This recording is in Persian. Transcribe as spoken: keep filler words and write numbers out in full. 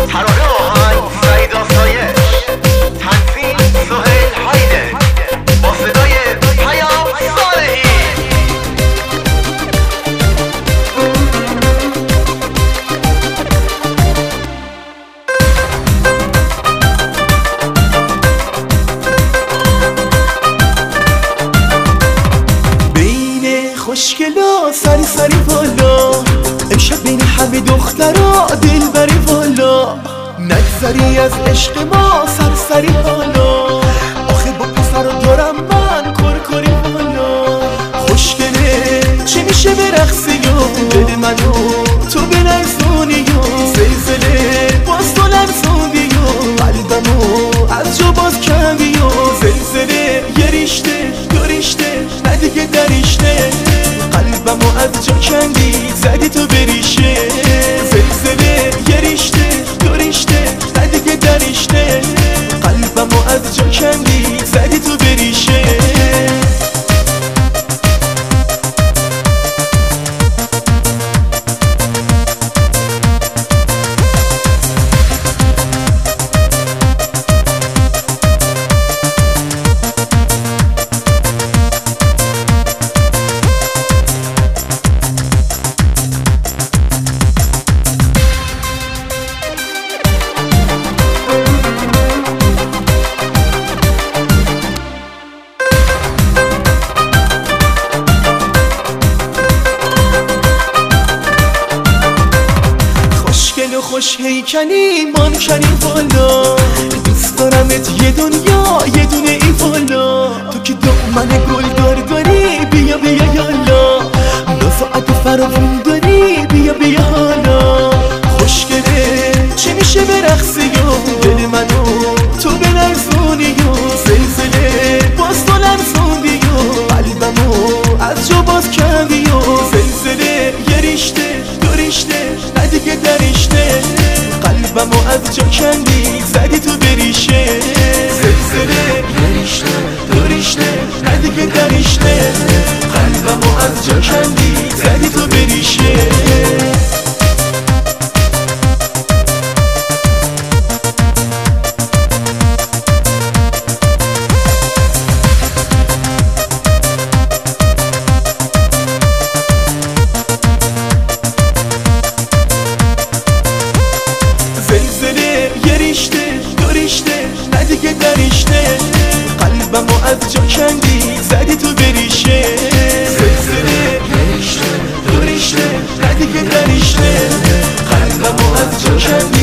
خوشگلا سری سری والا، امشب بین همه دخترا دل بری والا، نگذری از عشق ما سرسری والا، آخه با پسرا دارم من کرکری والا. خوشگله چی میشه برقصی و دل منو تو بلرزونی و زلزله باز تو لرزوندی و قلبمو از جا باز کردی و زلزله یه ریشته دو ریشته نه دیگه دریشته، قلبمو از جا کندی زدی تو بریشه، زلزله یه ریشته دو ریشته نه دیگه دریشته، قلبمو از جا کندی زدی تو بریشه. خوش هیکنی منکری والا، دوست دارمت یه دنیا یه دونه ای والا، تو که دامن گلدار داری بیا بیا یالا، نازعت فراوون داری بیا بیا حالا. خوشگله چی میشه برقصی و دل منو تو بلرزونی و زلزله باز تو لرزوندی و قلبمو از جا باز کردی و زلزله یه ریشته دو ریشته نه دیگه دریشته، قلبمو از جا کندی زدی تو بریشه، زلزله یه ریشته دو ریشته نه دیگه دریشته، قلبمو از جا کندی زدی تو بریشه. قلبمو از جا کندی زدی تو بریشه، زلزله یه ریشته دو ریشته نه دیگه دریشته، قلبمو از جا کندی